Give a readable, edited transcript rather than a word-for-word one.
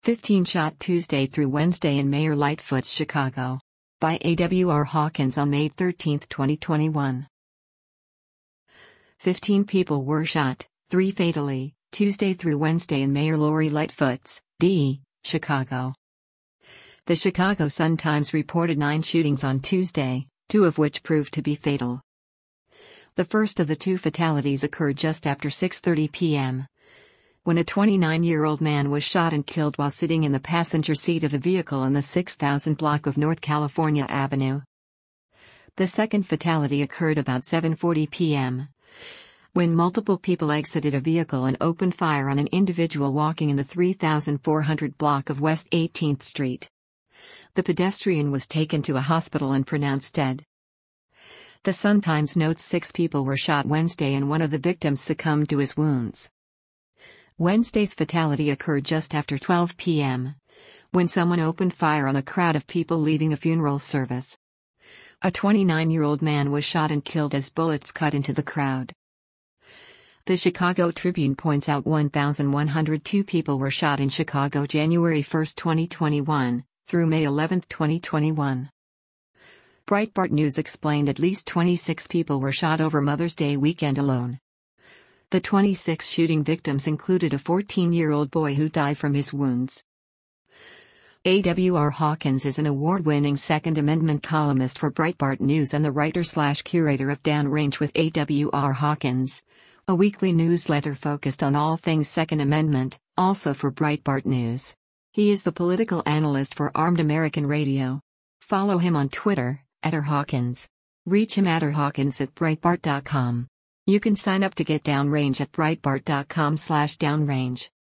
15 shot Tuesday through Wednesday in Mayor Lightfoot's Chicago. By A.W.R. Hawkins on May 13, 2021. 15 people were shot, 3 fatally, Tuesday through Wednesday in Mayor Lori Lightfoot's, D., Chicago. The Chicago Sun-Times reported 9 shootings on Tuesday, 2 of which proved to be fatal. The first of the 2 fatalities occurred just after 6:30 p.m. when a 29-year-old man was shot and killed while sitting in the passenger seat of a vehicle in the 6000 block of North California Avenue. The second fatality occurred about 7:40 p.m. when multiple people exited a vehicle and opened fire on an individual walking in the 3400 block of West 18th Street. The pedestrian was taken to a hospital and pronounced dead. The Sun-Times notes 6 people were shot Wednesday and one of the victims succumbed to his wounds. Wednesday's fatality occurred just after 12 p.m. when someone opened fire on a crowd of people leaving a funeral service. A 29-year-old man was shot and killed as bullets cut into the crowd. The Chicago Tribune points out 1,102 people were shot in Chicago January 1, 2021, through May 11, 2021. Breitbart News explained at least 26 people were shot over Mother's Day weekend alone. The 26 shooting victims included a 14-year-old boy who died from his wounds. A.W.R. Hawkins is an award-winning Second Amendment columnist for Breitbart News and the writer/curator of Downrange with A.W.R. Hawkins, a weekly newsletter focused on all things Second Amendment, also for Breitbart News. He is the political analyst for Armed American Radio. Follow him on Twitter, @rhawkins. Reach him at rhawkins@breitbart.com. You can sign up to get Downrange at breitbart.com/downrange.